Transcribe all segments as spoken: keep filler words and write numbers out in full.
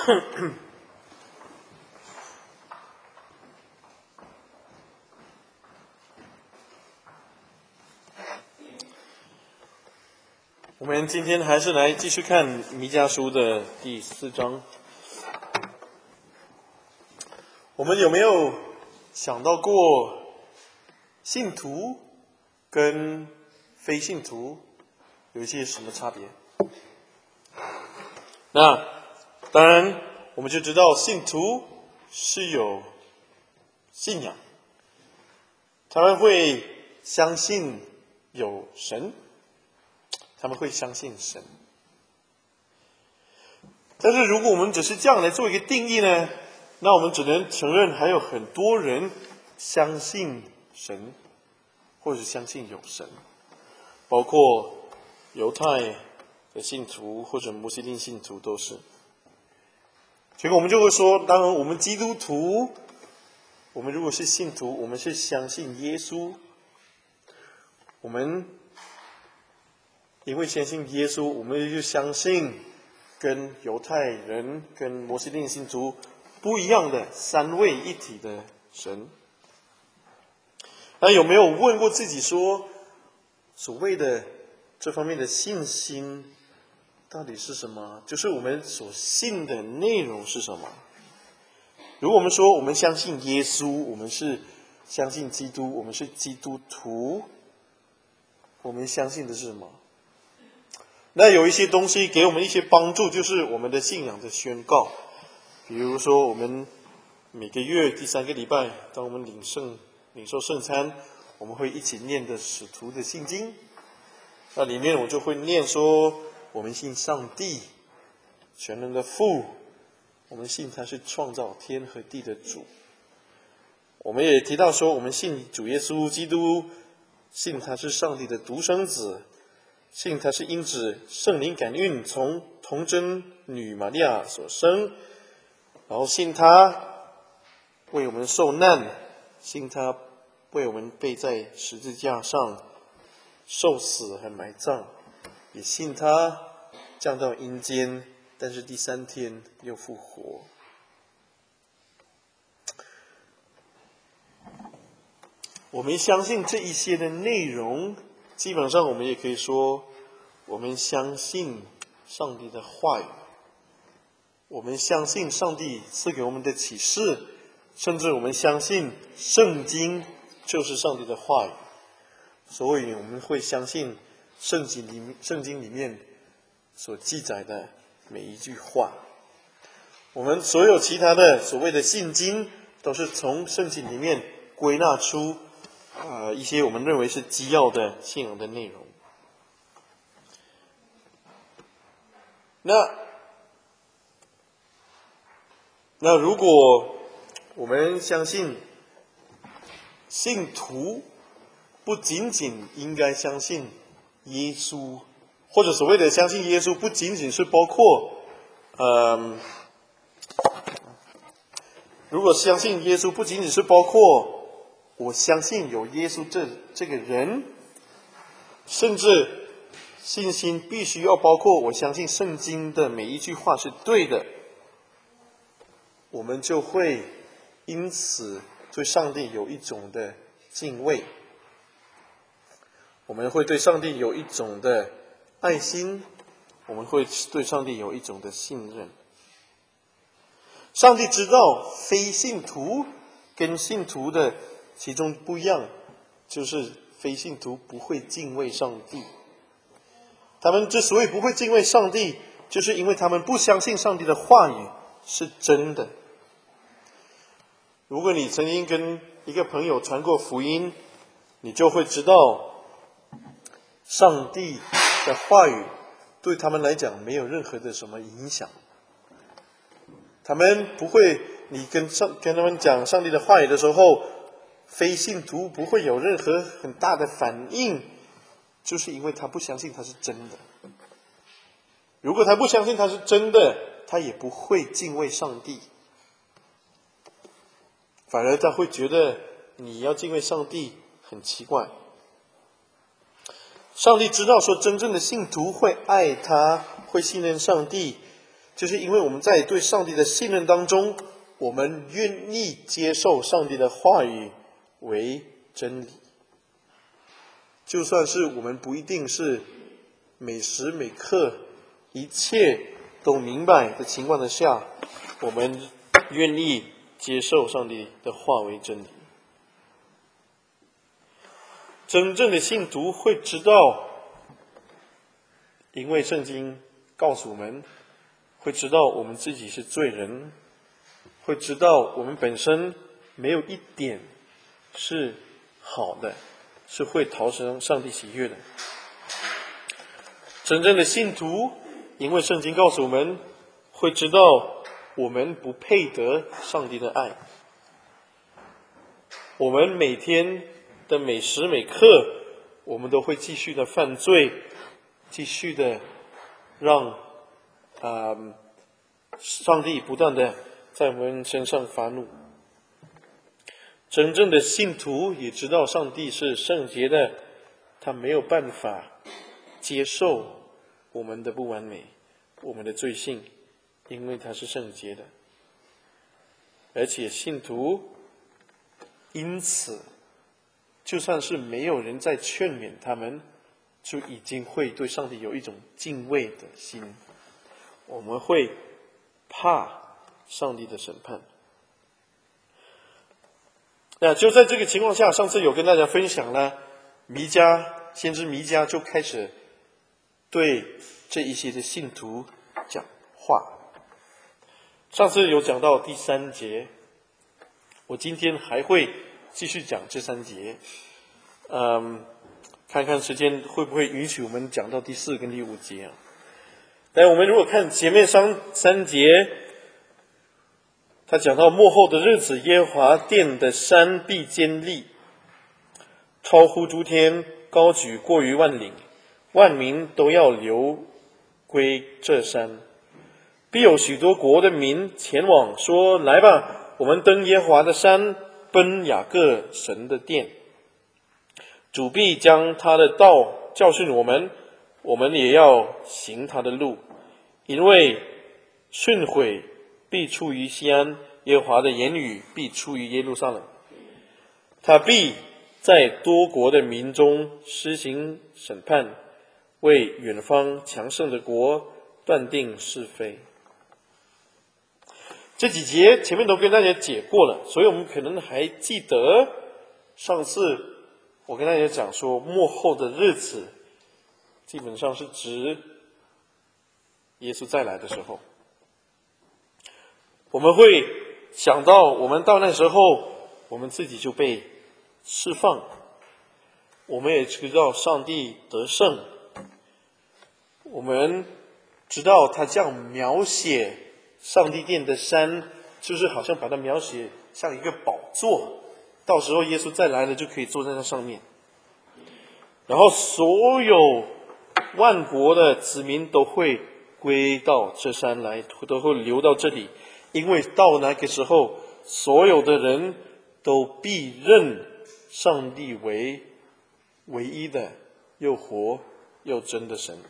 我们今天还是来继续看弥迦书的第四章。我们有没有想到过信徒跟非信徒有一些什么差别？那当然我们就知道信徒是有信仰，他们会相信有神，他们会相信神。但是如果我们只是这样来做一个定义呢，那我们只能承认还有很多人相信神，或者相信有神，包括犹太的信徒或者穆斯林信徒都是。结果我们就会说，当然我们基督徒，我们如果是信徒，我们是相信耶稣，我们因为相信耶稣，我们就相信跟犹太人跟穆斯林信徒不一样的三位一体的神。那有没有问过自己说，所谓的这方面的信心到底是什么？就是我们所信的内容是什么？如果我们说我们相信耶稣，我们是相信基督，我们是基督徒，我们相信的是什么？那有一些东西给我们一些帮助，就是我们的信仰的宣告。比如说我们每个月第三个礼拜，当我们领圣领受圣餐，我们会一起念的使徒的信经。那里面我就会念说，我们信上帝全能的父，我们信他是创造天和地的主。我们也提到说，我们信主耶稣基督，信他是上帝的独生子，信他是因子圣灵感孕从童贞女玛利亚所生，然后信他为我们受难，信他为我们背在十字架上受死和埋葬，也信他降到阴间，但是第三天又复活。我们相信这一些的内容，基本上我们也可以说，我们相信上帝的话语，我们相信上帝赐给我们的启示，甚至我们相信圣经就是上帝的话语，所以我们会相信圣经里圣经里面所记载的每一句话。我们所有其他的所谓的信经，都是从圣经里面归纳出呃一些我们认为是基要的信仰的内容。那那如果我们相信信徒不仅仅应该相信耶稣，或者所谓的相信耶稣不仅仅是包括呃如果相信耶稣不仅仅是包括我相信有耶稣这这个人，甚至信心必须要包括我相信圣经的每一句话是对的，我们就会因此对上帝有一种的敬畏，我们会对上帝有一种的爱心，我们会对上帝有一种的信任。上帝知道非信徒跟信徒的其中不一样，就是非信徒不会敬畏上帝。他们之所以不会敬畏上帝，就是因为他们不相信上帝的话语是真的。如果你曾经跟一个朋友传过福音，你就会知道上帝的话语对他们来讲没有任何的什么影响。他们不会，你跟上跟他们讲上帝的话语的时候，非信徒不会有任何很大的反应，就是因为他不相信他是真的。如果他不相信他是真的，他也不会敬畏上帝，反而他会觉得你要敬畏上帝很奇怪。上帝知道说真正的信徒会爱他，会信任上帝， 就是因为我们在对上帝的信任当中，我们愿意接受上帝的话语为真理。就算是我们不一定是每时每刻一切都明白的情况之下，我们愿意接受上帝的话为真理。真正的信徒会知道，因为圣经告诉我们，会知道我们自己是罪人，会知道我们本身没有一点是好的，是会讨神上帝喜悦的。真正的信徒，因为圣经告诉我们，会知道我们不配得上帝的爱。我们每天的每时每刻，我们都会继续的犯罪，继续的让呃上帝不断的在我们身上发怒。真正的信徒也知道上帝是圣洁的，他没有办法接受我们的不完美，我们的罪性，因为他是圣洁的。而且信徒因此，就算是没有人在劝勉他们，就已经会对上帝有一种敬畏的心。我们会怕上帝的审判。那就在这个情况下，上次有跟大家分享了，弥迦先知弥迦就开始对这一些的信徒讲话。上次有讲到第三节，我今天还会继续讲这三节，嗯，看看时间会不会允许我们讲到第四跟第五节啊？但我们如果看前面三三节，他讲到末后的日子，耶和华殿的山必坚立，超乎诸天，高举过于万岭，万民都要流归这山。必有许多国的民前往，说：来吧，我们登耶和华的山，奔雅各神的殿。主必将他的道教训我们，我们也要行他的路。因为训诲必出于西安，耶和华的言语必出于耶路撒冷。他必在多国的民中施行审判，为远方强盛的国断定是非。这几节前面都跟大家解过了，所以我们可能还记得上次我跟大家讲说，末后的日子基本上是指耶稣再来的时候。我们会想到，我们到那时候，我们自己就被释放，我们也知道上帝得胜，我们知道他这样描写上帝殿的山，就是好像把它描写像一个宝座，到时候耶稣再来了就可以坐在那上面，然后所有万国的子民都会归到这山来，都会流到这里，因为到那个时候，所有的人都必认上帝为唯一的又活又真的神。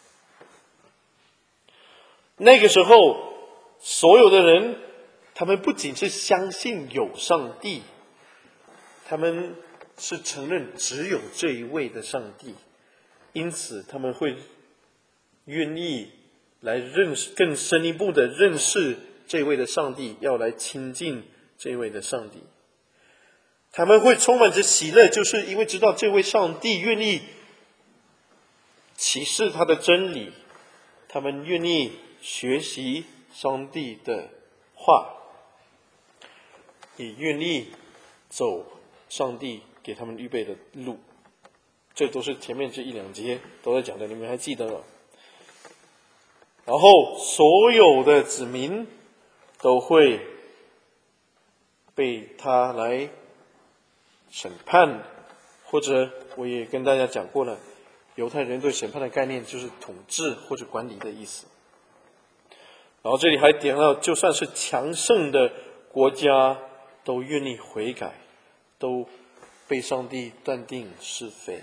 那个时候，所有的人，他们不仅是相信有上帝，他们是承认只有这一位的上帝，因此他们会愿意来认识更深一步的认识这位的上帝，要来亲近这位的上帝。他们会充满着喜乐，就是因为知道这位上帝愿意启示他的真理，他们愿意学习上帝的话，也愿意走上帝给他们预备的路。这都是前面这一两节都在讲的，你们还记得吗？然后所有的子民都会被他来审判，或者我也跟大家讲过了，犹太人对审判的概念就是统治或者管理的意思。然后这里还点到，就算是强盛的国家都愿意悔改，都被上帝断定是非。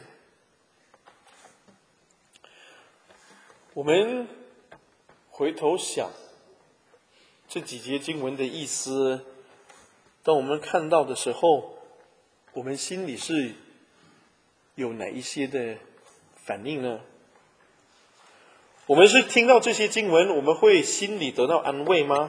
我们回头想， 这几节经文的意思，当我们看到的时候，我们心里是有哪一些的反应呢？我们是听到这些经文，我们会心里得到安慰吗？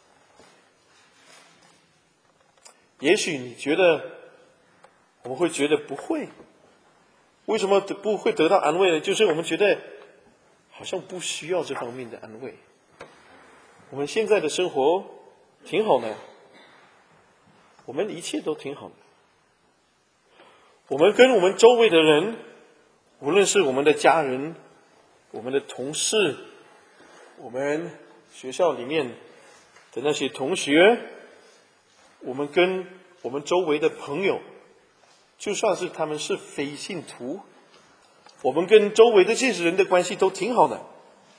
也许你觉得，我们会觉得不会。为什么不会得到安慰呢？就是我们觉得好像不需要这方面的安慰。我们现在的生活挺好的，我们一切都挺好的。我们跟我们周围的人，无论是我们的家人、我们的同事、我们学校里面的那些同学，我们跟我们周围的朋友，就算是他们是非信徒，我们跟周围的这些人的关系都挺好的。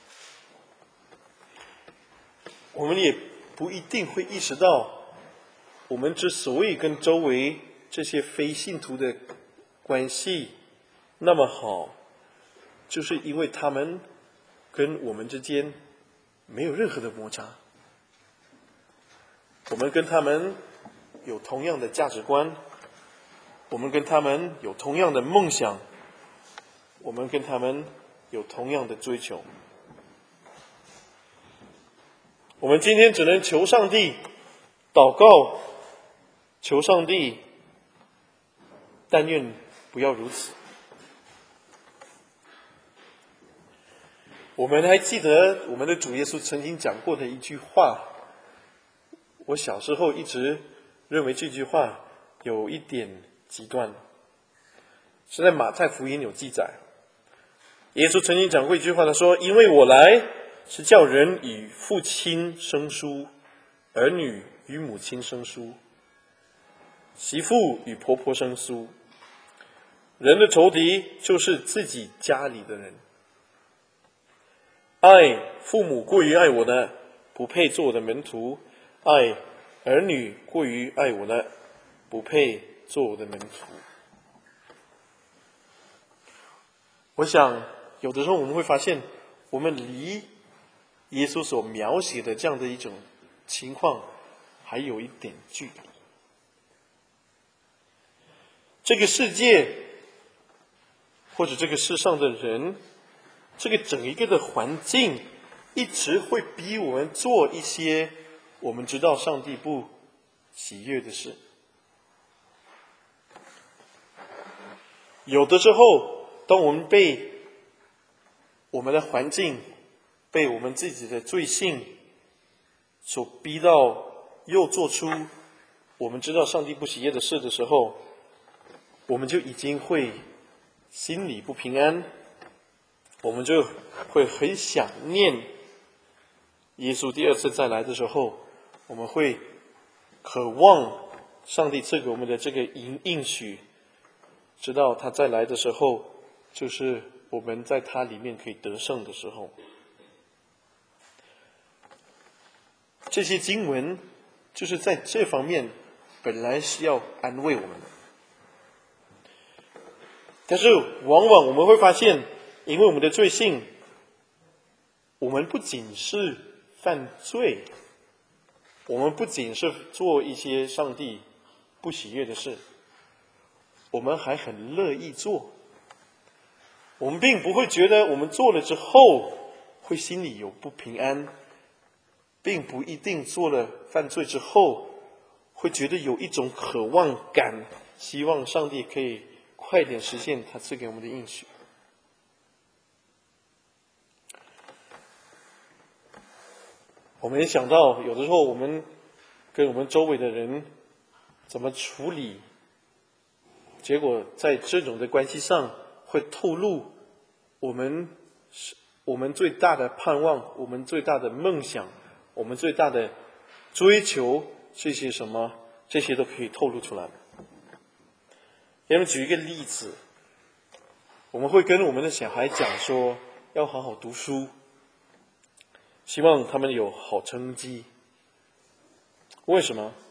我们也不一定会意识到，我们之所以跟周围这些非信徒的关系那么好，就是因为他们跟我们之间没有任何的摩擦。我们跟他们有同样的价值观，我们跟他们有同样的梦想，我们跟他们有同样的追求。我们今天只能求上帝祷告，求上帝，但愿不要如此。我们还记得我们的主耶稣曾经讲过的一句话，我小时候一直认为这句话有一点极端，是在马太福音有记载。耶稣曾经讲过一句话，他说：因为我来是叫人与父亲生疏，儿女与母亲生疏，媳妇与婆婆生疏。人的仇敌就是自己家里的人。爱父母过于爱我的，不配做我的门徒；爱儿女过于爱我的，不配做我的门徒。我想有的时候我们会发现，我们离耶稣所描写的这样的一种情况还有一点距离。这个世界或者这个世上的人，这个整一个的环境一直会逼我们做一些我们知道上帝不喜悦的事。有的时候当我们被我们的环境，被我们自己的罪性所逼到又做出我们知道上帝不喜悦的事的时候，我们就已经会心里不平安，我们就会很想念耶稣第二次再来的时候，我们会渴望上帝赐给我们的这个应许，直到他再来的时候，就是我们在他里面可以得胜的时候。这些经文就是在这方面本来是要安慰我们的，但是往往我们会发现，因为我们的罪性，我们不仅是犯罪，我们不仅是做一些上帝不喜悦的事，我们还很乐意做。我们并不会觉得我们做了之后会心里有不平安，并不一定做了犯罪之后会觉得有一种渴望感，希望上帝可以快点实现他赐给我们的应许。我们也想到，有的时候我们跟我们周围的人怎么处理，结果在这种的关系上会透露我们我们最大的盼望，我们最大的梦想，我们最大的追求，这些什么，这些都可以透露出来。给我们举一个例子，我们会跟我们的小孩讲说，要好好读书，希望他们有好成绩。为什么？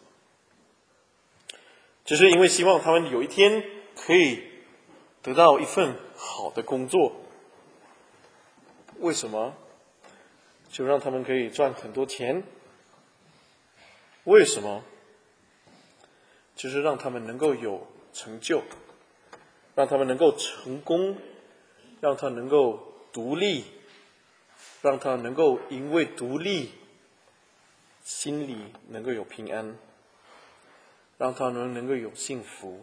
只是因为希望他们有一天可以得到一份好的工作。为什么？就让他们可以赚很多钱， 为什么？就是让他们能够有成就，让他们能够成功，让他能够独立，让他能够因为独立，心里能够有平安，让他们能够有幸福。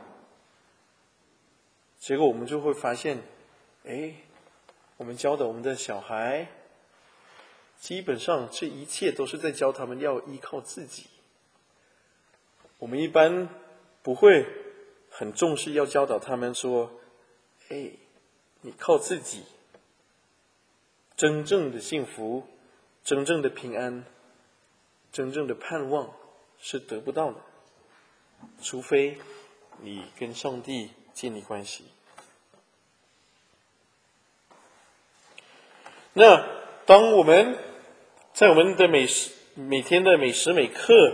结果我们就会发现，哎，我们教的我们的小孩，基本上这一切都是在教他们要依靠自己。我们一般不会很重视要教导他们说，哎，你靠自己，真正的幸福，真正的平安，真正的盼望是得不到的，除非你跟上帝建立关系。那当我们在我们的每时每天的每时每刻，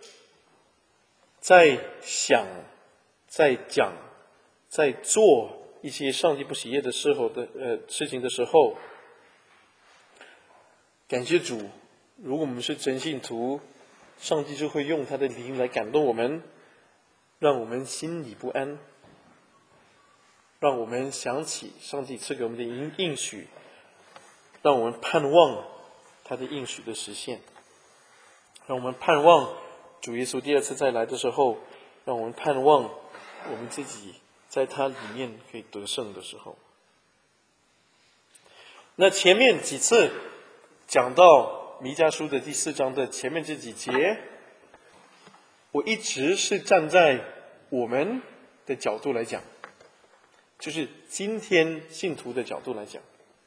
在想、在讲、在做一些上帝不喜悦的时候的呃事情的时候，感谢主，如果我们是真信徒，上帝就会用他的灵来感动我们，让我们心里不安，让我们想起上帝赐给我们的应应许，让我们盼望他的应许的实现，让我们盼望主耶稣第二次再来的时候，让我们盼望我们自己在他里面可以得胜的时候。那前面几次讲到弥迦书的第四章的前面这几节，我一直是站在我们的角度来讲，就是今天信徒的角度来讲，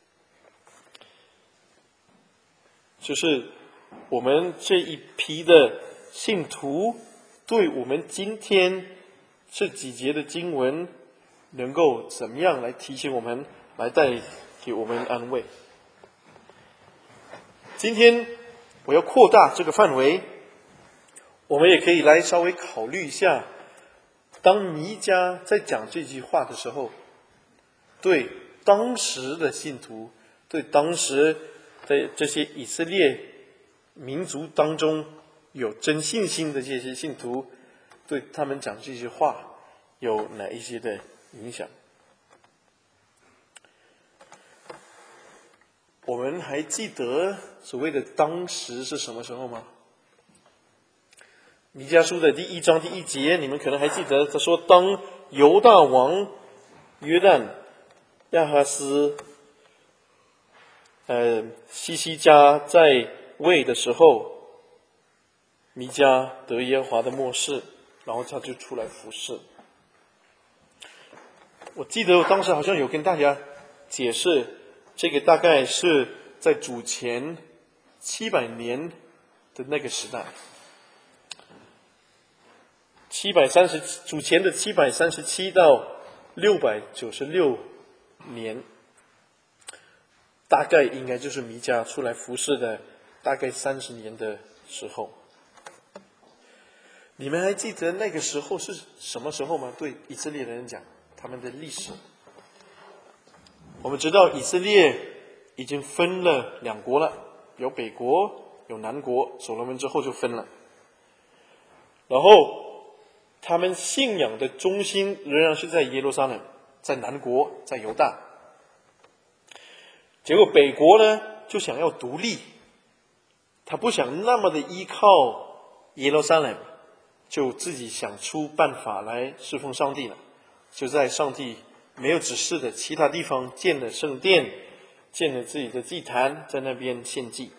就是我们这一批的信徒对我们今天这几节的经文能够怎么样来提醒我们，来带给我们安慰。今天我要扩大这个范围，我们也可以来稍微考虑一下，当弥迦在讲这句话的时候，对当时的信徒，对当时的这些以色列民族当中有真信心的这些信徒，对他们讲这些话有哪一些的影响？我们还记得所谓的当时是什么时候吗？弥迦书的第一章第一节，你们可能还记得，他说当犹大王约旦亚哈斯呃西西家在位的时候，弥迦得耶和华的默示，然后他就出来服侍。我记得我当时好像有跟大家解释，这个大概是在主前七百年的那个时代，七百三十主前的七百三十七到六百九十六年，大概应该就是弥迦出来服侍的大概三十年的时候。你们还记得那个时候是什么时候吗？对以色列人讲，他们的历史。我们知道以色列已经分了两国了，有北国，有南国，所罗门之后就分了。然后他们信仰的中心仍然是在耶路撒冷，在南国，在犹大。结果北国呢，就想要独立，他不想那么的依靠耶路撒冷，就自己想出办法来侍奉上帝了，就在上帝没有指示的其他地方建了圣殿，建了自己的祭坛，在那边献祭。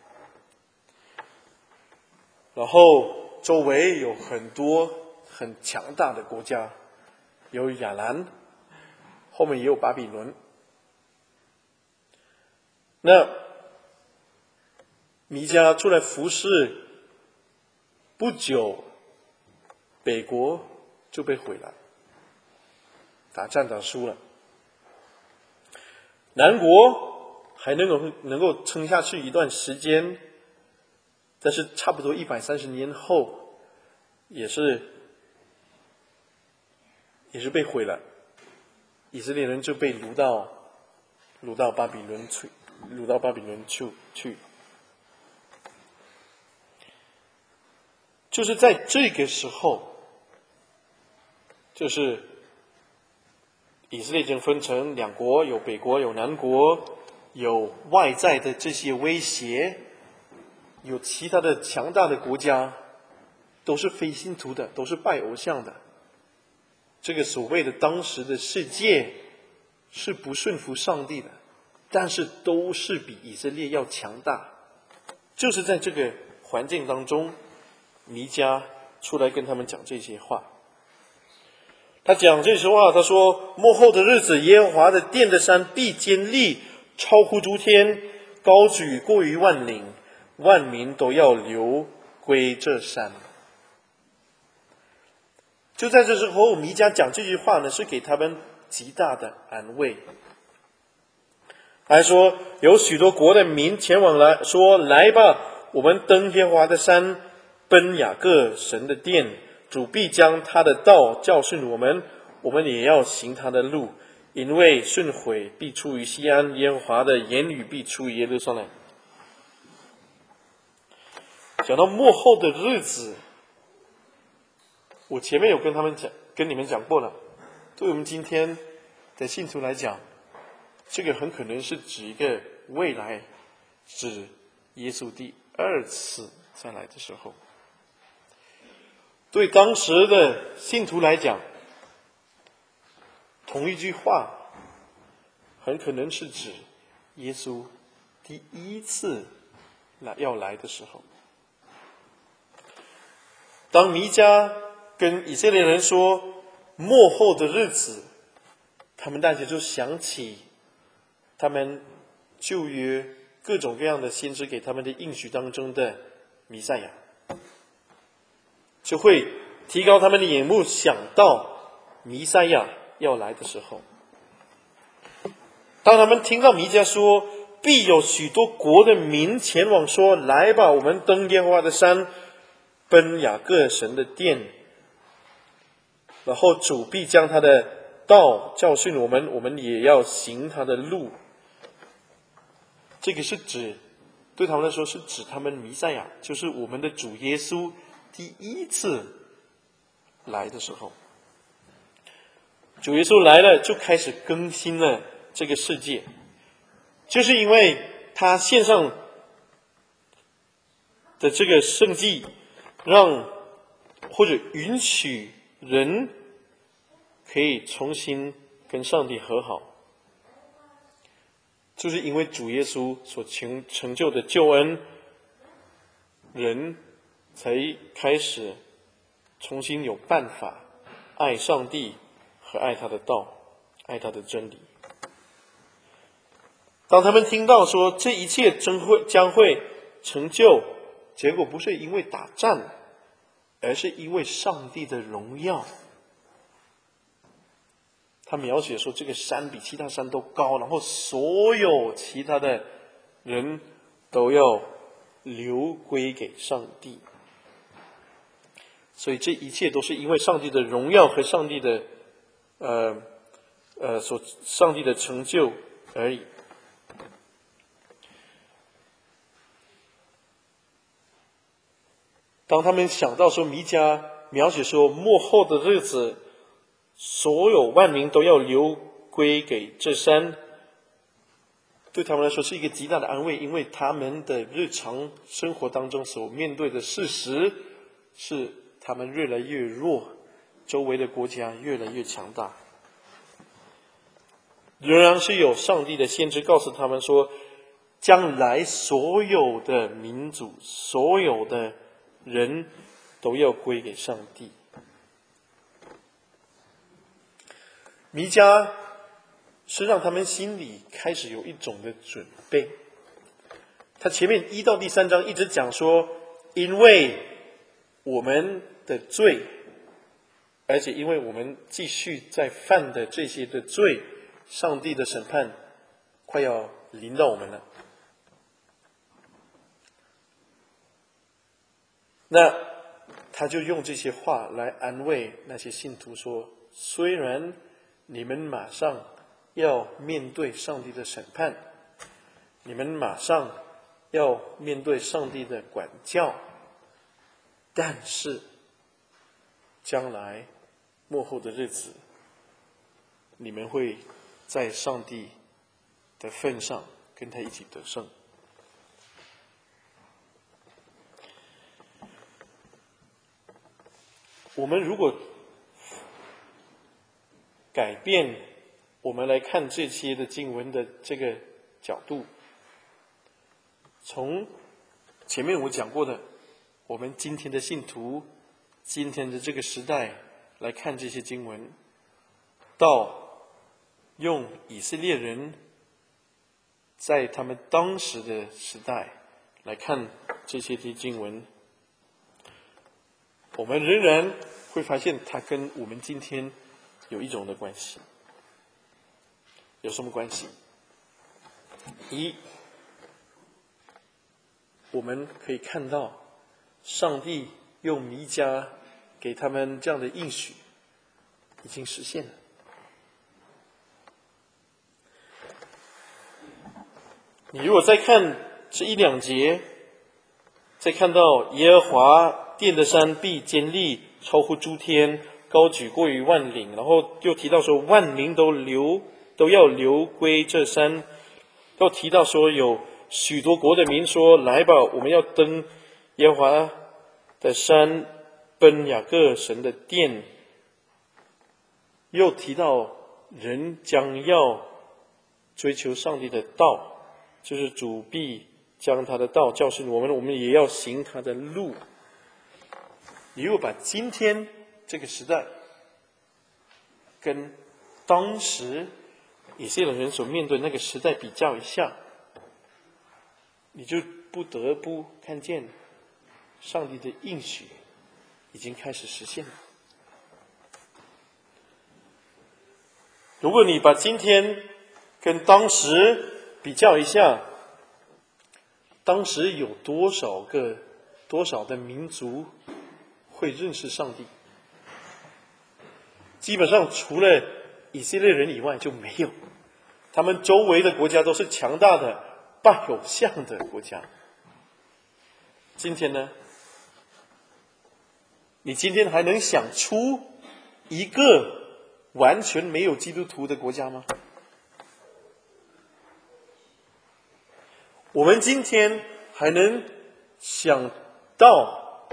然后周围有很多很强大的国家，有亚兰，后面也有巴比伦。那弥迦出来服侍不久，北国就被毁了，打仗打输了。南国还能够能够撑下去一段时间，但是差不多一百三十年后，也是也是被毁了。以色列人就被掳到掳到巴比伦去，掳到巴比伦去去。 就是在这个时候，就是以色列已经分成两国，有北国，有南国，有外在的这些威胁，有其他的强大的国家，都是非信徒的，都是拜偶像的。这个所谓的当时的世界是不顺服上帝的，但是都是比以色列要强大。就是在这个环境当中，弥迦出来跟他们讲这些话。他讲这些话，他说：末后的日子，耶和华的殿的山必坚立，超乎诸天，高举过于万岭，万民都要流归这山。就在这时候，弥迦讲这句话呢，是给他们极大的安慰。还说有许多国的民前往来说：来吧，我们登耶和华的山，奔雅各神的殿。主必将他的道教训我们，我们也要行他的路，因为顺悔必出于西安，耶和华的言语必出于耶路撒冷。讲到末后的日子，我前面有跟他们讲，跟你们讲过了。对我们今天的信徒来讲，这个很可能是指一个未来，指耶稣第二次再来的时候。对当时的信徒来讲，同一句话很可能是指耶稣第一次来要来的时候。当弥迦跟以色列人说末后的日子，他们大家就想起他们旧约各种各样的先知给他们的应许当中的弥赛亚，就会提高他们的眼目，想到弥赛亚要来的时候。当他们听到弥迦说必有许多国的民前往说：来吧，我们登耶和华的山，奔雅各神的殿，然后主必将他的道教训我们，我们也要行他的路。这个是指，对他们来说是指他们弥赛亚，就是我们的主耶稣第一次来的时候。主耶稣来了，就开始更新了这个世界，就是因为他献上的这个圣祭，让或者允许人可以重新跟上帝和好。就是因为主耶稣所成成就的救恩，人才开始重新有办法爱上帝和爱他的道，爱他的真理。当他们听到说这一切将会将会成就，结果不是因为打仗，而是因为上帝的荣耀。他描写说这个山比其他山都高，然后所有其他的人都要流归给上帝。所以这一切都是因为上帝的荣耀和上帝的呃呃所上帝的成就而已。当他们想到说弥迦描写说末后的日子，所有万民都要流归给这山，对他们来说是一个极大的安慰，因为他们的日常生活当中所面对的事实是他们越来越弱，周围的国家越来越强大。仍然是有上帝的先知告诉他们说，将来所有的民族，所有的人都要归给上帝。弥迦是让他们心里开始有一种的准备。他前面一到第三章一直讲说，因为我们的罪，而且因为我们继续在犯的这些的罪，上帝的审判快要临到我们了。那他就用这些话来安慰那些信徒说，虽然你们马上要面对上帝的审判，你们马上要面对上帝的管教， 但是将来末后的日子，你们会在上帝的份上跟他一起得胜。我们如果改变我们来看这些的经文的这个角度，从前面我讲过的，我们今天的信徒，今天的这个时代来看这些经文，到用以色列人在他们当时的时代来看这些的经文，我们仍然会发现它跟我们今天有一种的关系。有什么关系？一，我们可以看到上帝用弥迦给他们这样的应许已经实现了。你如果再看这一两节，再看到耶和华殿的山必坚立，超乎诸天，高举过于万岭，然后又提到说万民都流都要流归这山，又提到说有许多国的民说，来吧，我们要登耶和华的山，奔雅各神的殿。又提到人将要追求上帝的道，就是主必将他的道教训我们，我们也要行他的路。你如果把今天这个时代跟当时以色列人所面对那个时代比较一下，你就不得不看见上帝的应许已经开始实现了。如果你把今天跟当时比较一下，当时有多少个多少的民族会认识上帝？基本上除了以色列人以外就没有，他们周围的国家都是强大的拜偶像的国家。今天呢，你今天还能想出一个完全没有基督徒的国家吗？我们今天还能想到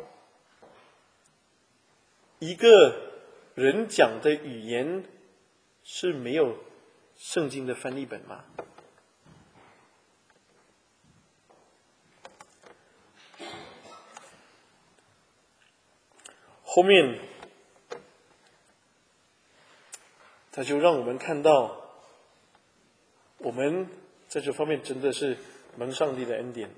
一个人讲的语言是没有圣经的翻译本吗？后面他就让我们看到，我们在这方面真的是蒙上帝的恩典，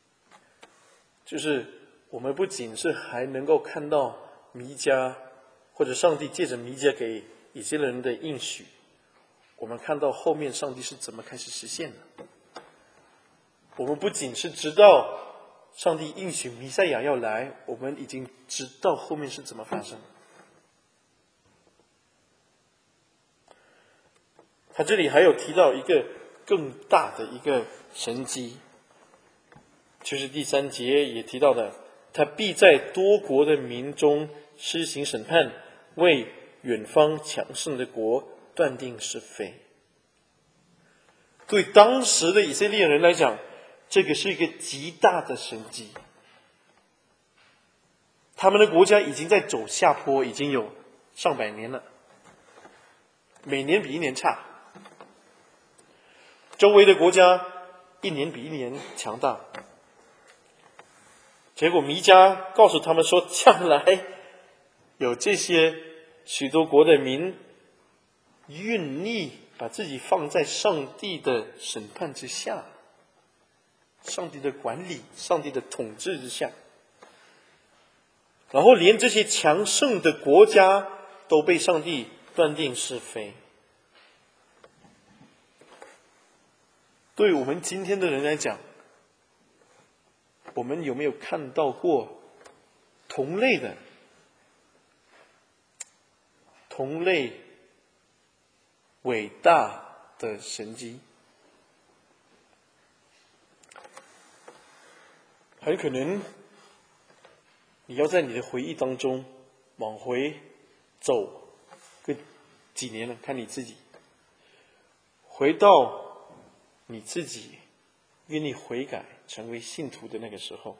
就是我们不仅是还能够看到弥迦，或者上帝借着弥迦给以色列人的应许，我们看到后面上帝是怎么开始实现的。我们不仅是知道上帝应许弥赛亚要来，我们已经知道后面是怎么发生。他这里还有提到一个更大的一个神迹，就是第三节也提到的，他必在多国的民中施行审判，为远方强盛的国断定是非。对当时的以色列人来讲，这个是一个极大的神迹。他们的国家已经在走下坡，已经有上百年了，每年比一年差，周围的国家一年比一年强大。结果弥迦告诉他们说，将来有这些许多国的民愿意把自己放在上帝的审判之下，上帝的管理，上帝的统治之下，然后连这些强盛的国家都被上帝断定是非。对我们今天的人来讲，我们有没有看到过同类的同类伟大的神迹？很可能你要在你的回忆当中往回走个几年了，看你自己，回到你自己愿意悔改成为信徒的那个时候，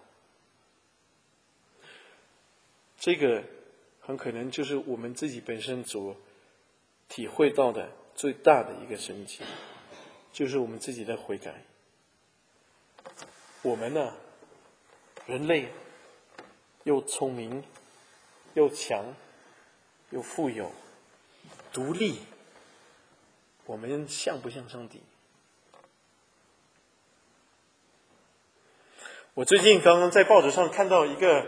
这个很可能就是我们自己本身所体会到的最大的一个神奇，就是我们自己的悔改。我们呢，人类又聪明又强又富有独立，我们像不像上帝？我最近刚刚在报纸上看到一个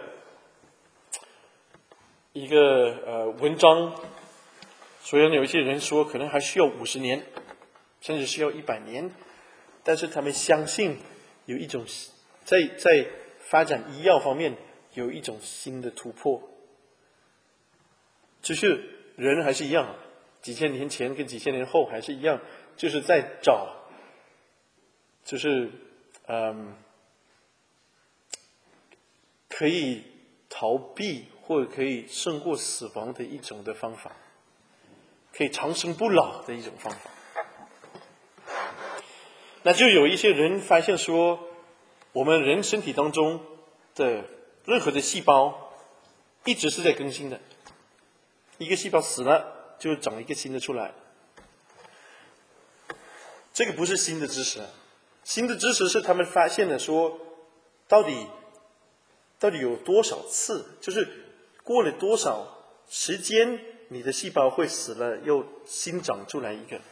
一个呃文章，虽然有一些人说可能还需要五十年，甚至需要一百年，但是他们相信有一种在在发展医药方面有一种新的突破。就是人还是一样，几千年前跟几千年后还是一样，就是在找，就是嗯，可以逃避或者可以胜过死亡的一种的方法，可以长生不老的一种方法。那就有一些人发现说，我们人身体当中的任何的细胞一直是在更新的，一个细胞死了就长一个新的出来。这个不是新的知识，新的知识是他们发现了说，到底到底有多少次，就是过了多少时间，你的细胞会死了又新长出来一个。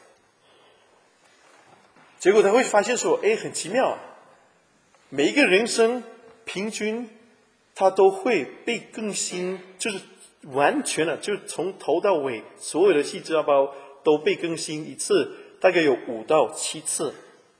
结果他会发现说，哎，很奇妙，每一个人生平均它都会被更新，就是完全的，就从头到尾所有的细胞包都被更新一次，大概有五到七次。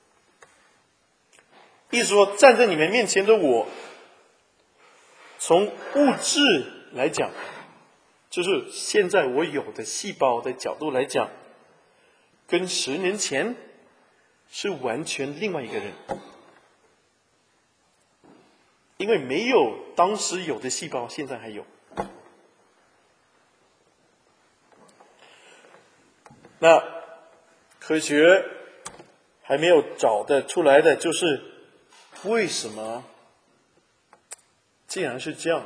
意思说，站在你们面前的我，从物质来讲，就是现在我有的细胞的角度来讲，跟十年前是完全另外一个人，因为没有当时有的细胞，现在还有。那科学还没有找得出来的就是为什么竟然是这样？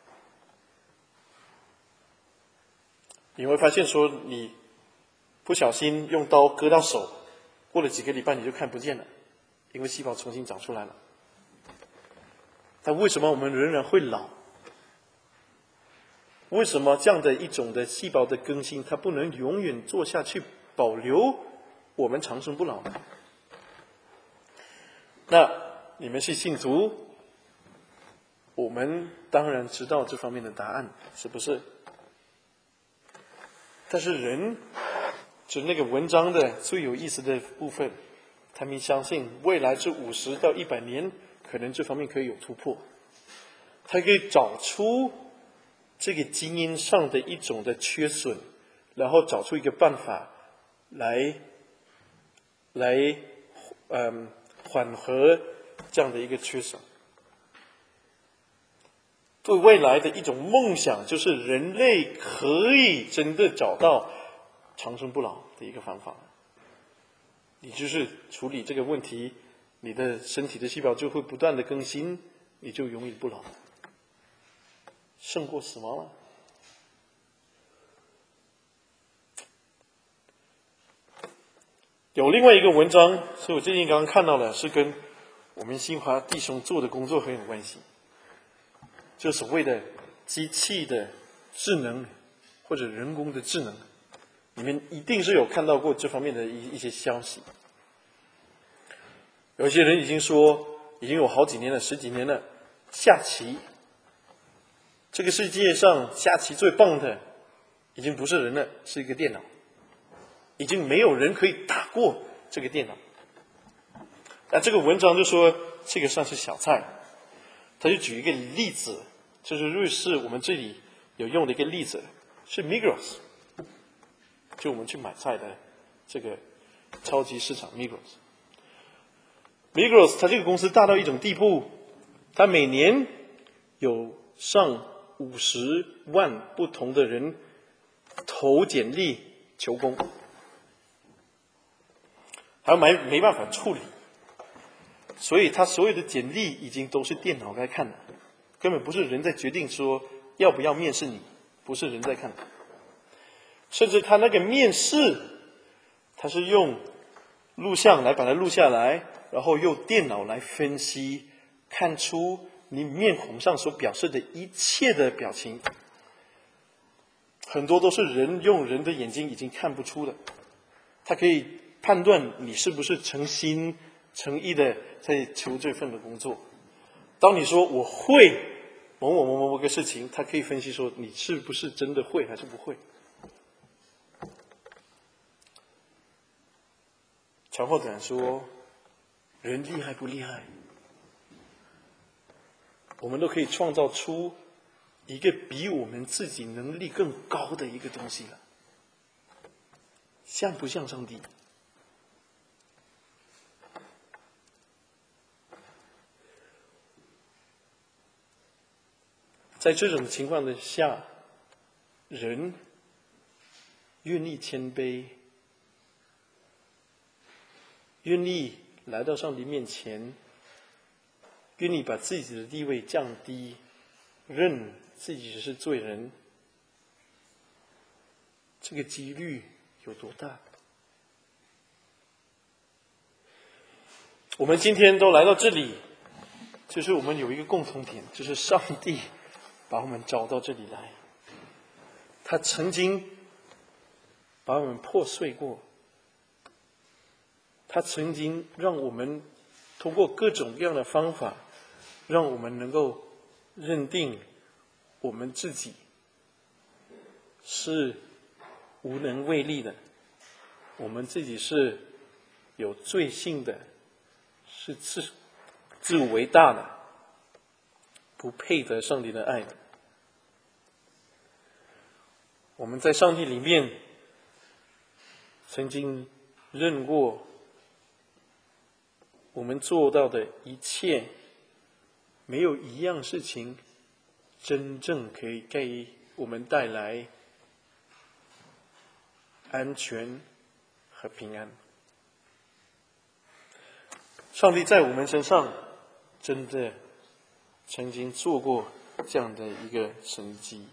你会发现说，你不小心用刀割到手，过了几个礼拜你就看不见了，因为细胞重新长出来了。但为什么我们仍然会老？为什么这样的一种的细胞的更新，它不能永远做下去，保留我们长生不老呢？那你们是信徒，我们当然知道这方面的答案，是不是？但是人，就那个文章的最有意思的部分，他们相信未来这五十到一百年，可能这方面可以有突破，他可以找出这个基因上的一种的缺损，然后找出一个办法来来嗯缓和这样的一个缺损。对未来的一种梦想，就是人类可以真的找到长生不老的一个方法。你就是处理这个问题，你的身体的细胞就会不断的更新，你就永远不老，胜过死亡了。有另外一个文章是我最近刚刚看到的，是跟我们新华弟兄做的工作很有关系，就所谓的机器的智能或者人工的智能，你们一定是有看到过这方面的一一些消息。有些人已经说，已经有好几年了，十几年了，下棋，这个世界上下棋最棒的，已经不是人了，是一个电脑，已经没有人可以打过这个电脑。那这个文章就说这个算是小菜，他就举一个例子，就是瑞士我们这里有用的一个例子，是 Migros， 就我们去买菜的这个超级市场 Migros。Migros 它这个公司大到一种地步，它每年有上五十万不同的人投简历求工，还没没办法处理，所以他所有的简历已经都是电脑在看的，根本不是人在决定说要不要面试你，不是人在看的。甚至他那个面试，他是用录像来把它录下来，然后用电脑来分析，看出你面孔上所表示的一切的表情，很多都是人用人的眼睛已经看不出的。他可以判断你是不是诚心诚意的在求这份的工作。当你说我会某某某某某个事情，他可以分析说你是不是真的会还是不会。长话短说，人厉害不厉害？我们都可以创造出一个比我们自己能力更高的一个东西了。像不像上帝？在这种情况的下，人愿意谦卑，愿意来到上帝面前，愿意把自己的地位降低，认自己是罪人，这个几率有多大？我们今天都来到这里，就是我们有一个共同点，就是上帝把我们找到这里来。他曾经把我们破碎过，他曾经让我们通过各种各样的方法，让我们能够认定我们自己是无能为力的，我们自己是有罪性的，是自自以为大的，不配得上帝的爱的。我们在上帝里面曾经认过，我们做到的一切，没有一样事情真正可以给我们带来安全和平安。上帝在我们身上真的曾经做过这样的一个神迹。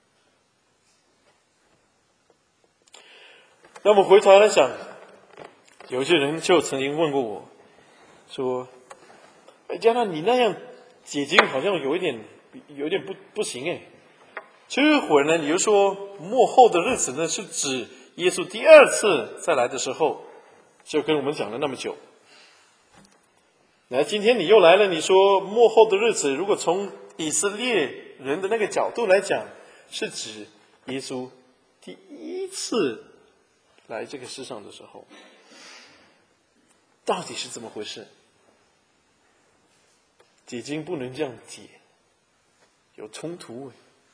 那么回头来想，有些人就曾经问过我，说：“哎，加上你那样解经好像有一点，有一点不不行哎。”这会儿呢，你就说末后的日子呢，是指耶稣第二次再来的时候，就跟我们讲了那么久。那今天你又来了，你说末后的日子，如果从以色列人的那个角度来讲，是指耶稣第一次来这个世上的时候，到底是怎么回事？解经不能这样解，有冲突。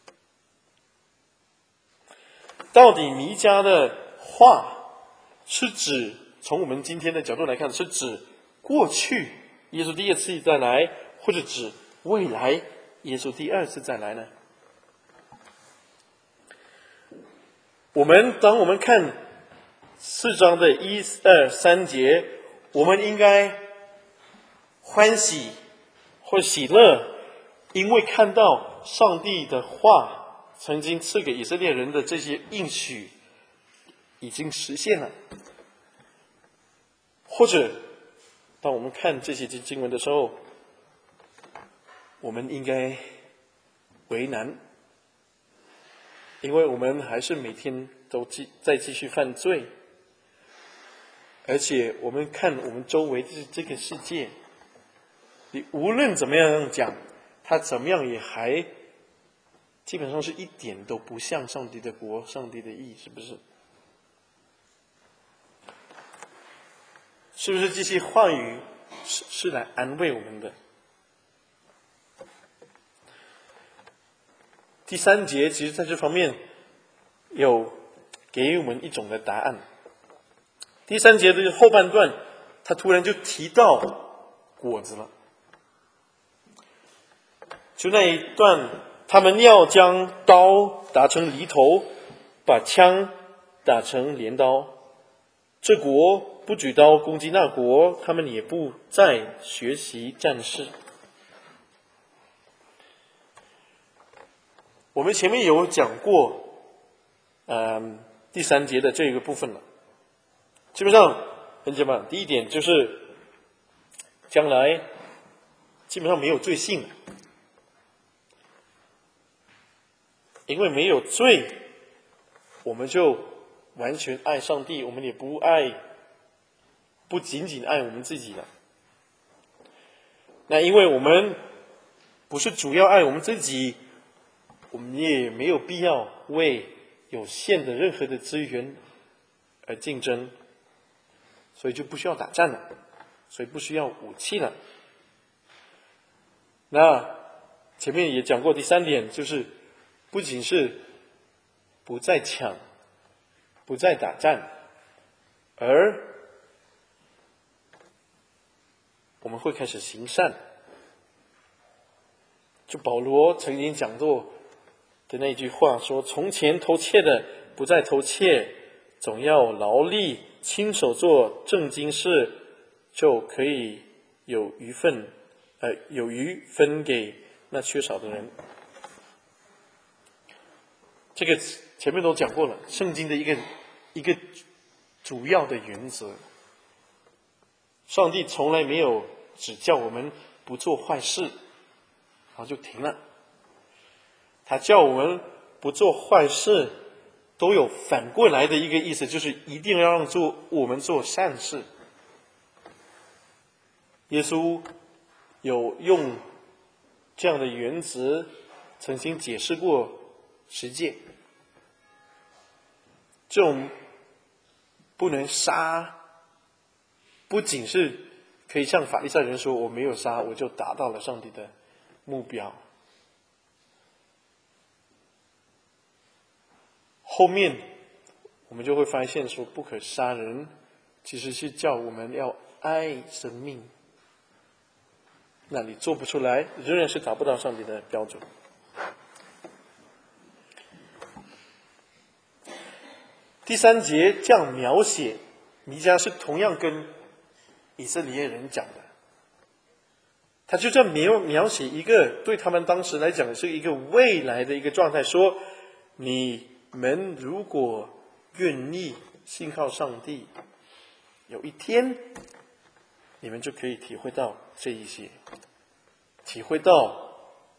到底弥迦的话是指，从我们今天的角度来看，是指过去耶稣第一次再来，或者指未来耶稣第二次再来呢？我们当我们看四章的一二三节，我们应该欢喜或喜乐，因为看到上帝的话曾经赐给以色列人的这些应许已经实现了。或者当我们看这些经文的时候，我们应该为难，因为我们还是每天都继再继续犯罪，而且我们看我们周围的这个世界，你无论怎么样讲，它怎么样也还基本上是一点都不像上帝的国、上帝的义，是不是？是不是这些话语是是来安慰我们的？第三节其实在这方面有给我们一种的答案。第三节的后半段，他突然就提到果子了。就那一段他们要将刀打成犁头，把枪打成镰刀。这国不举刀攻击那国，他们也不再学习战事。我们前面有讲过，嗯，第三节的这个部分了。基本上很简单，第一点就是将来基本上没有罪性，因为没有罪，我们就完全爱上帝，我们也不爱，不仅仅爱我们自己了。那因为我们不是主要爱我们自己，我们也没有必要为有限的任何的资源而竞争，所以就不需要打仗了，所以不需要武器了。那前面也讲过第三点，就是不仅是不再抢，不再打仗，而我们会开始行善。就保罗曾经讲过的那句话说，从前偷窃的不再偷窃，总要劳力亲手做正经事，就可以有余分呃有余分给那缺少的人。这个前面都讲过了，圣经的一个一个主要的原则。上帝从来没有只叫我们不做坏事，然后就停了。他叫我们不做坏事，都有反过来的一个意思，就是一定要让做我们做善事。耶稣有用这样的原则曾经解释过十诫，这种不能杀，不仅是可以像法利赛人说我没有杀，我就达到了上帝的目标。后面我们就会发现说不可杀人，其实是叫我们要爱生命。那你做不出来，仍然是达不到上帝的标准。第三节这样描写弥迦，是同样跟以色列人讲的，他就这样描描写一个对他们当时来讲是一个未来的一个状态，说你们如果愿意信靠上帝，有一天你们就可以体会到这一些，体会到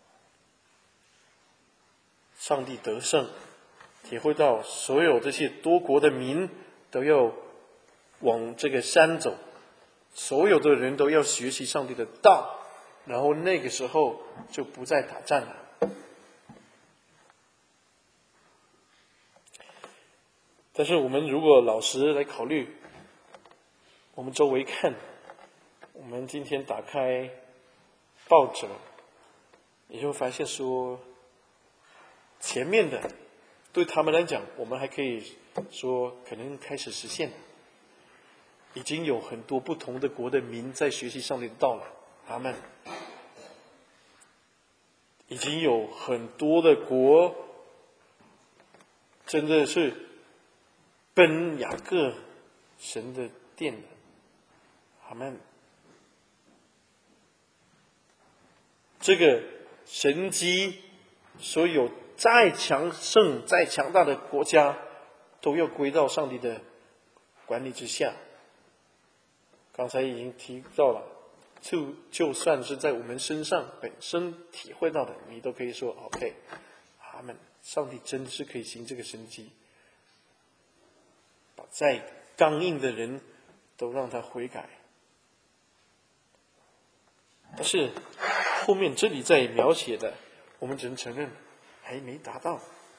上帝得胜，体会到所有这些多国的民都要往这个山走，所有的人都要学习上帝的道，然后那个时候就不再打仗了。但是我们如果老实来考虑，我们周围看，我们今天打开报纸，你就会发现说，前面的对他们来讲，我们还可以说可能开始实现，已经有很多不同的国的民在学习上帝的道了，阿们。已经有很多的国真的是奔雅各神的殿了，阿们。这个神迹，所有再强盛再强大的国家都要归到上帝的管理之下。刚才已经提到了，就就算是在我们身上本身体会到的，你都可以说 OK， 阿们。上帝真的是可以行这个神迹，把再刚硬的人都让他悔改。但是后面这里在描写的，我们只能承认还没达到。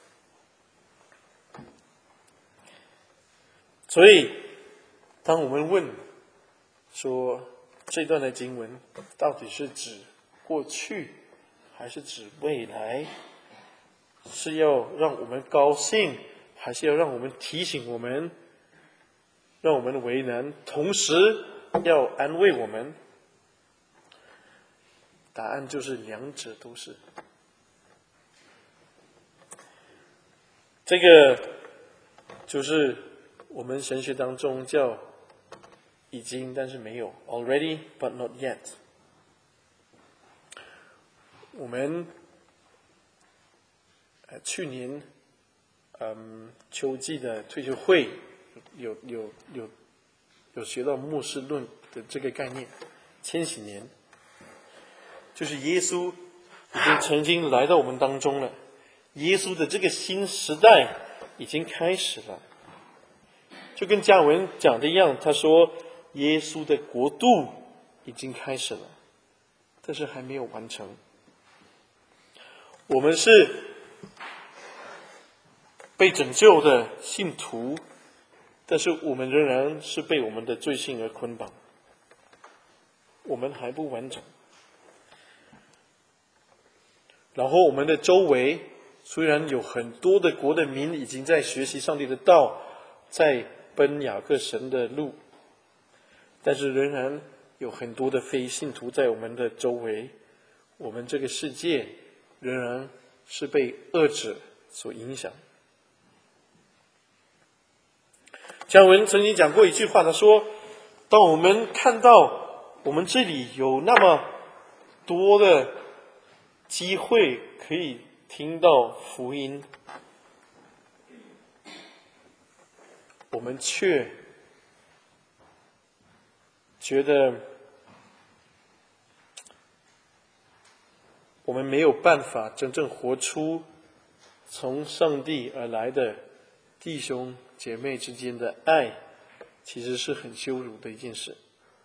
所以当我们问说这段的经文到底是指过去还是指未来，是要让我们高兴，还是要让我们提醒我们，让我们为难，同时要安慰我们？答案就是两者都是。 这个就是我们神学当中叫已经但是没有 already but not yet。 我们呃去年嗯秋季的退休会有有有有学到末世论的这个概念，千禧年就是耶稣已经曾经来到我们当中了，耶稣的这个新时代已经开始了。就跟加文讲的一样，他说耶稣的国度已经开始了，但是还没有完成。我们是被拯救的信徒，但是我们仍然是被我们的罪性而捆绑，我们还不完整。然后我们的周围虽然有很多的国的民已经在学习上帝的道，在奔雅各神的路，但是仍然有很多的非信徒在我们的周围，我们这个世界仍然是被恶者所影响。姜文曾经讲过一句话，他说当我们看到我们这里有那么多的机会可以听到福音，我们却觉得我们没有办法真正活出从上帝而来的弟兄姐妹之间的爱，其实是很羞辱的一件事。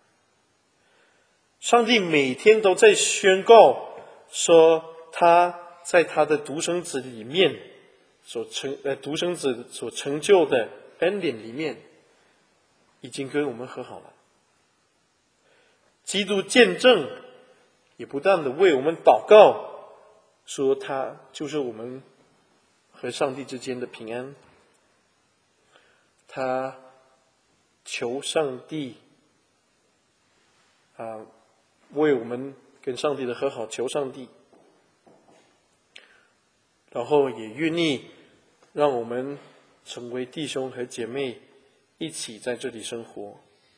上帝每天都在宣告说他在他的独生子里面所成呃独生子所成就的恩典里面已经跟我们和好了。基督见证也不断的为我们祷告，说他就是我们和上帝之间的平安。他求上帝啊，为我们跟上帝的和好求上帝，然后也愿意让我们成为弟兄和姐妹，一起在这里生活。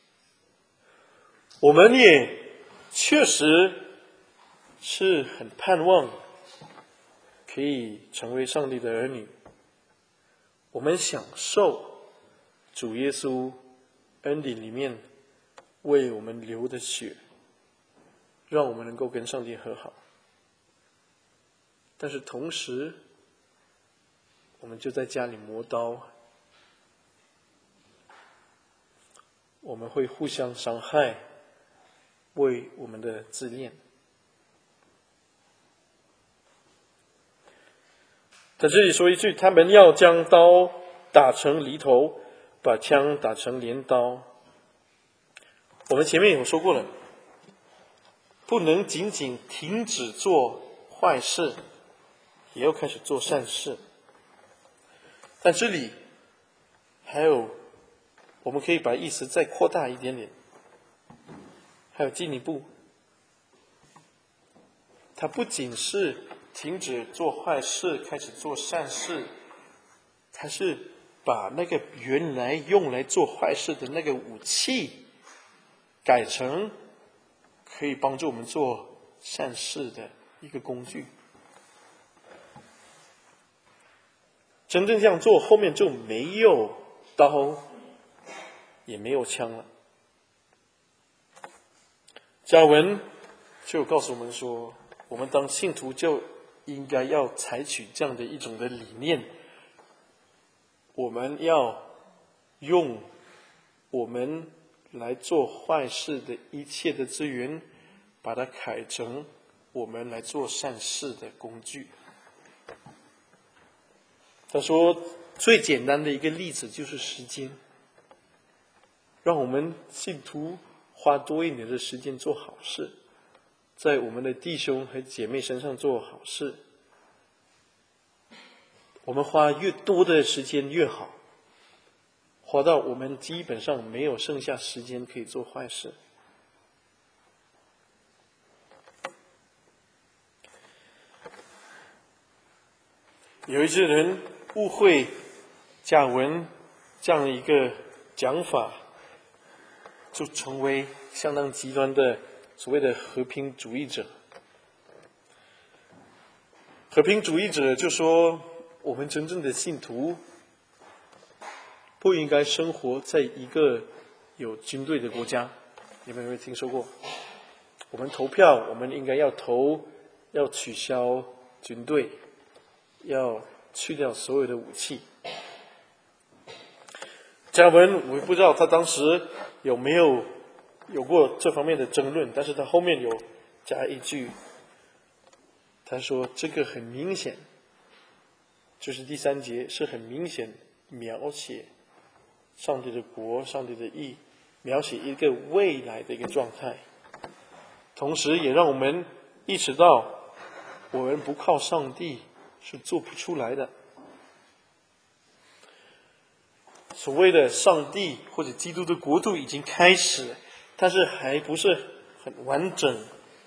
我们也确实是很盼望可以成为上帝的儿女，我们享受主耶稣恩典里面为我们流的血，让我们能够跟上帝和好。但是同时我们就在家里磨刀，我们会互相伤害，为我们的自恋。在这里说一句，他们要将刀打成犁头，把枪打成镰刀。我们前面有说过了，不能仅仅停止做坏事，也要开始做善事。但这里还有，我们可以把意思再扩大一点点，还有进一步，它不仅是停止做坏事，开始做善事，它是把那个原来用来做坏事的那个武器，改成可以帮助我们做善事的一个工具。真正这样做，后面就没有刀，也没有枪了。加文就告诉我们说，我们当信徒就应该要采取这样的一种的理念，我们要用我们来做坏事的一切的资源，把它改成我们来做善事的工具。他说最简单的一个例子就是时间，让我们信徒花多一点的时间做好事，在我们的弟兄和姐妹身上做好事。我们花越多的时间越好，花到我们基本上没有剩下时间可以做坏事。有一些人误会加文这样的一个讲法，就成为相当极端的所谓的和平主义者。和平主义者就说，我们真正的信徒不应该生活在一个有军队的国家。你们有没有听说过？我们投票，我们应该要投，要取消军队，要去掉所有的武器。加文，我不知道他当时有没有有过这方面的争论，但是他后面有加一句，他说这个很明显，就是第三节是很明显描写上帝的国、上帝的义，描写一个未来的一个状态，同时也让我们意识到，我们不靠上帝是做不出来的。所谓的上帝或者基督的国度已经开始，但是还不是很完整，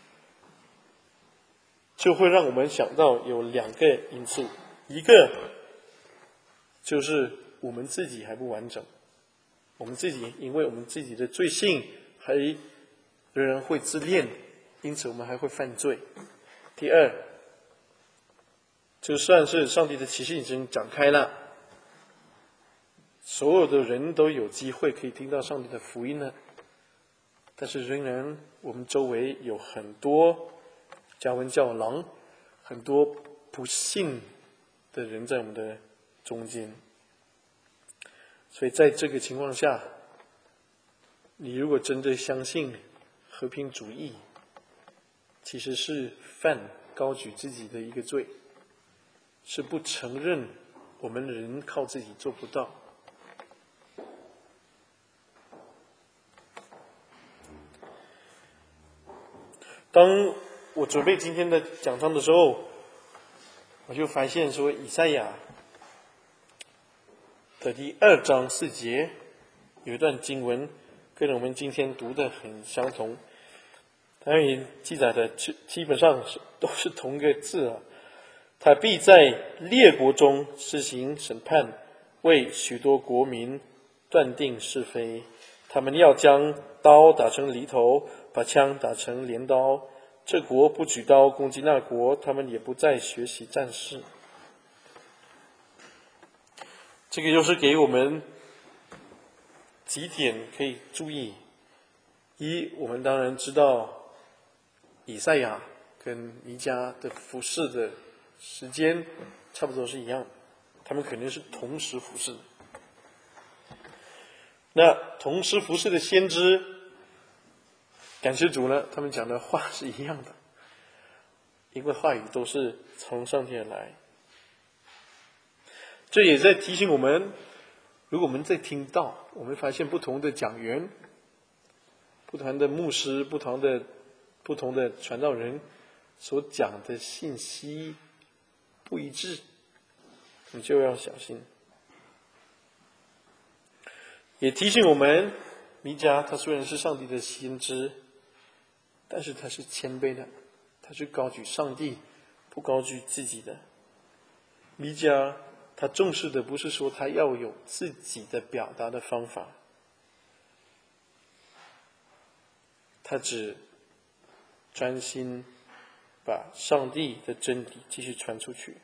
就会让我们想到有两个因素，一个就是我们自己还不完整，我们自己因为我们自己的罪性还仍然会自恋，因此我们还会犯罪。第二，就算是上帝的启示已经展开了，所有的人都有机会可以听到上帝的福音呢，但是仍然我们周围有很多教文教郎，很多不信的人在我们的中间。所以在这个情况下，你如果真的相信和平主义，其实是犯高举自己的一个罪，是不承认我们人靠自己做不到。当我准备今天的讲章的时候，我就发现说，以赛亚的第二章四节有一段经文跟我们今天读的很相同，它也记载的基本上是都是同一个字啊。他必在列国中施行审判，为许多国民断定是非。他们要将刀打成犁头，把枪打成镰刀。这国不举刀攻击那国，他们也不再学习战事。这个就是给我们几点可以注意。一，我们当然知道以赛亚跟弥迦的服侍的时间差不多是一样的，他们肯定是同时服侍的。那同时服侍的先知，感谢主呢，他们讲的话是一样的，因为话语都是从上天而来。这也在提醒我们，如果我们在听到，我们发现不同的讲员、不同的牧师、不同的不同的传道人所讲的信息不一致，你就要小心。也提醒我们，弥迦他虽然是上帝的先知，但是他是谦卑的，他是高举上帝，不高举自己的。弥迦他重视的不是说他要有自己的表达的方法，他只专心把上帝的真理继续传出去。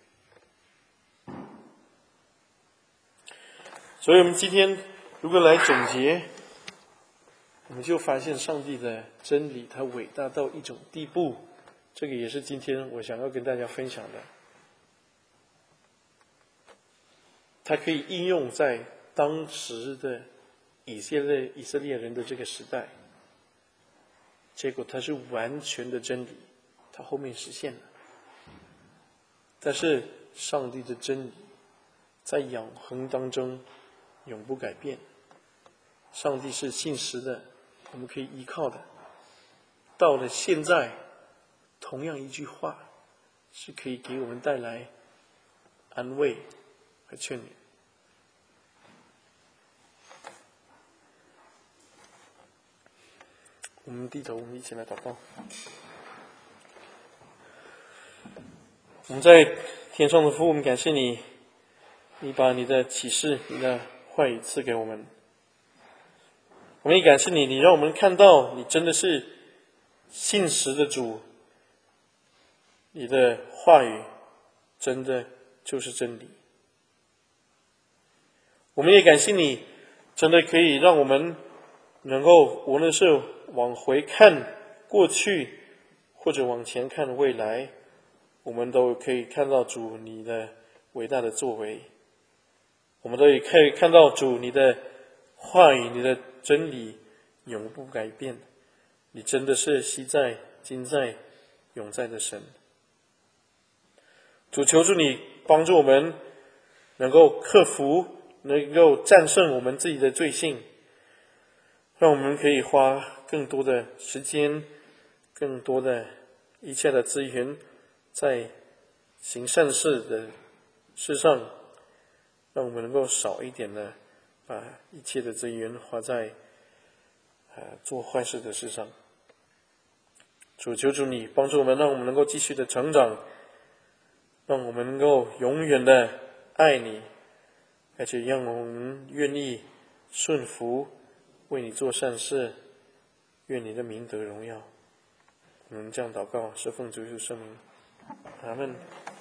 所以我们今天如果来总结，我们就发现上帝的真理它伟大到一种地步，这个也是今天我想要跟大家分享的。它可以应用在当时的以色列以色列人的这个时代，结果它是完全的真理，它后面实现了。但是上帝的真理在永恒当中永不改变，上帝是信实的，我们可以依靠的。到了现在，同样一句话是可以给我们带来安慰和劝勉。我们低头，我们一起来祷告。我们在天上的父，我们感谢你， 你把你的启示、你的话语赐给我们。我们也感谢你，你让我们看到你真的是信实的主，你的话语真的就是真理。我们也感谢你，真的可以让我们能够无论是往回看过去，或者往前看未来，我们都可以看到主你的伟大的作为，我们都也可以看到主你的话语、你的真理永不改变。你真的是昔在、今在、永在的神。主，求主你帮助我们能够克服，能够战胜我们自己的罪性，让我们可以花更多的时间、更多的一切的资源在行善事的事上，让我们能够少一点的把一切的资源花在、呃、做坏事的事上。主，求主你帮助我们，让我们能够继续的成长，让我们能够永远的爱你，而且让我们愿意顺服，为你做善事，愿你的名得荣耀。我们这样祷告，是奉主耶稣圣名，阿们。